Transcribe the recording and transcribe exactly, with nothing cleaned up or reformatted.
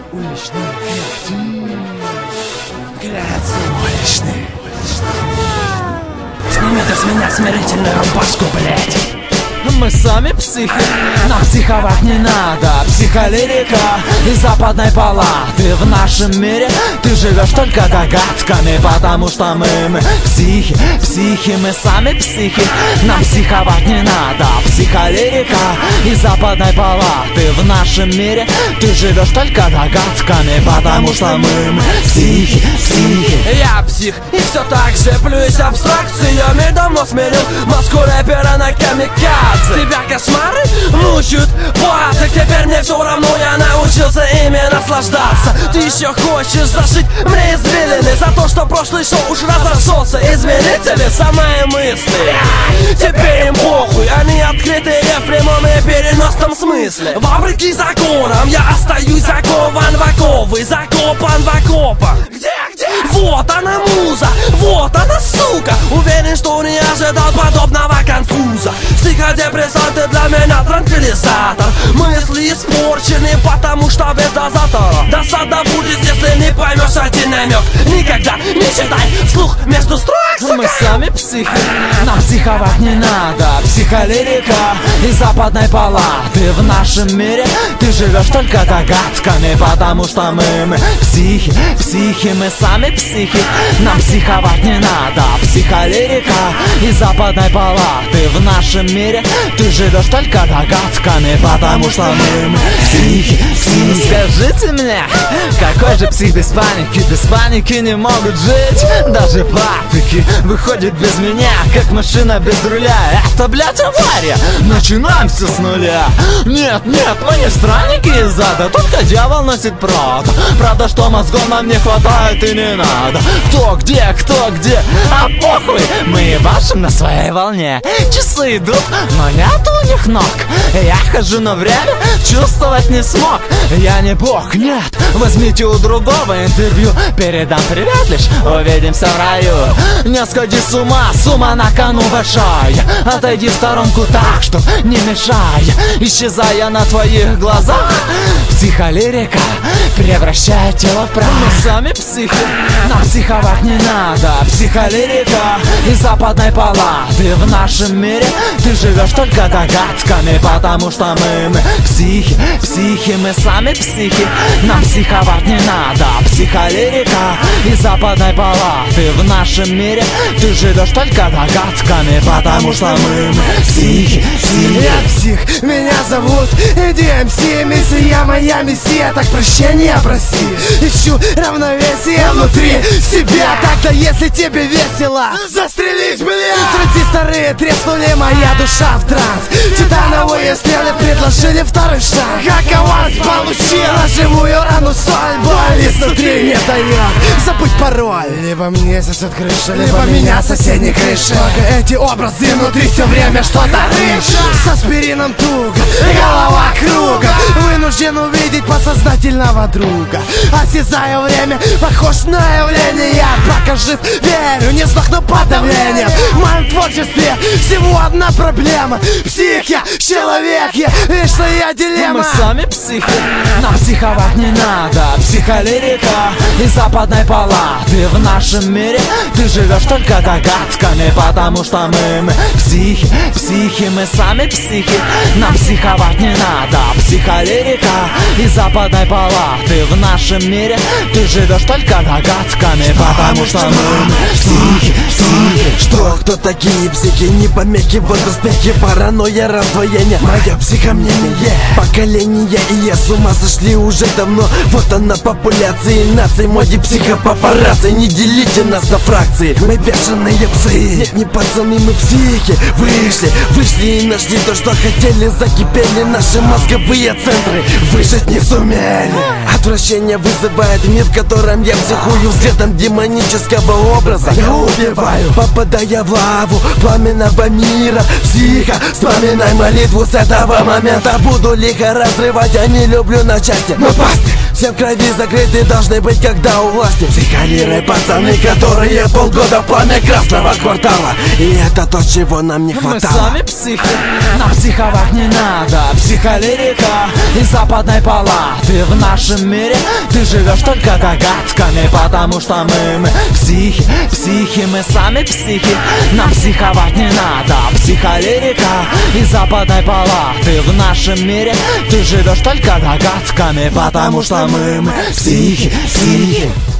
Уличный уличный. Сними ты с меня смирительную рубашку, блять. Мы сами психи, нам психовать не надо. Психолирика из западной палаты. В нашем мире ты живешь только догадками, потому что мы, мы психи, психи, мы сами психи. Нам психовать не надо. Психолирика из западной палаты. В нашем мире ты живешь только догадками, потому что мы, мы психи, психи. Я псих и все так же плююсь абстракциями. Давно сменил маску рэпера на камикадзе. Тебя кошмары мучают, плацик. Теперь мне все равно, я научился ими наслаждаться. Ты еще хочешь зашить мне извилины за то, что прошлый шоу уж разошелся. Изменители самые мысли, теперь им похуй. Они открытые в прямом и переносном смысле. Вопреки законам я остаюсь закован в оковы, закопан в окопах. Где, где? Вот она муза, вот она сука. Уверен, что не ожидал подобного конфуза. Стиходепрессанты для меня транквилизатор. Мысли испорчены, потому что без дозатора. Досада будет, если не поймешь один намек. Никогда не читай вслух между строк. Мы сами психи, нам психовать не надо. Психолирика из западной палаты. В нашем мире ты живешь только догадками, потому что мы, мы психи, психи, мы сами психи. Нам психовать не надо. Психолирика из западной палаты. В нашем мире ты живешь только догадками, потому что мы, мы психи, психи. Скажите мне, какой же псих без паники? Без паники не могут жить даже папики. Выходит без меня, как машина без руля. Это, блядь, авария. Начинаем все с нуля. Нет, нет, мы не странники из ада. Только дьявол носит правду. Правда, что мозгов нам не хватает и не надо. Кто где, кто где, а похуй. Мы ебашим на своей волне. Часы идут, но нет у них ног. Я хожу, но время чувствовать не смог. Я не бог, нет. Возьмите у другого интервью. Передам привет, лишь увидимся в раю. Не сходи с ума, с ума на кону большая. Отойди в сторонку так, чтоб не мешая. Исчезая на твоих глазах. Психолирика превращает тело в прах. Мы сами психи, нам психовать не надо. Психолирика из западной палаты. В нашем мире ты живешь только догадками, потому что мы, мы психи, психи, мы сами психи. Нам психовать не надо. Психолирика из западной палаты. В нашем мире ты живешь только догадками, потому что мы, мы психи, психи. Я псих, меня зовут ди эм си. Мессия моя мессия, так прощения проси. Ищу равновесие внутри себя. Тогда если тебе весело, застрелись, бля. Транзисторы треснули, моя душа в транс. Титановые стрелы предложили второй шаг. Как аванс получил на живую рану соль. Боль изнутри не дает забыть пароль. Либо мне сосет крыша, либо меня соседней крыши. Только эти образы внутри все время что-то рычат. С аспирином туго, голова кругом. Вынужден увидеть подсознательного друга. Осязаю время, похож на явление. Я пока жив, верю, не сдохну под давлением. В моем творчестве всего одна проблема. Псих я, человек я, вечная дилемма. Мы сами психи, нам психовать не надо. Психолирика из западной палаты. В нашем мире ты живешь только догадками, потому что мы, мы психи, психи, мы сами психи. Нам психовать не надо. Психолирика из западной палаты. В нашем мире ты живешь только догадками, потому что мы, мы психи, психи. Что, кто такие психи? Не помехи, вот успехи, паранойя, раздвоение. Моя психомнение, поколение и я с ума сошли уже давно. Вот она популяции наций, моди психопапарацци. Не делите нас на фракции, мы бешеные псы. Нет, не пацаны, мы психи. Вышли, вышли и нашли то, что хотели. Закипели наши мозговые центры, выжить не сумели. Отвращение вызывает мир, в котором я психую взглядом демонического образа. Я убиваю, попадая в лаву пламенного мира. Психо, вспоминай молитву с этого момента. Буду лихо разрывать, я не люблю на части. Но пастырь Все в крови закрыты должны быть, когда у власти психолиры пацаны, которые полгода в пламя красного квартала. И это то, чего нам не хватало. Мы сами психи, нам психовать не надо. Психолирика из западной палаты. В нашем мире ты живешь только догадками, потому что мы, мы психи, психи, мы сами психи. Нам психовать не надо. Психолирика из западной палаты. В нашем мире ты живешь только догадками, потому что мы, мы психи, психи.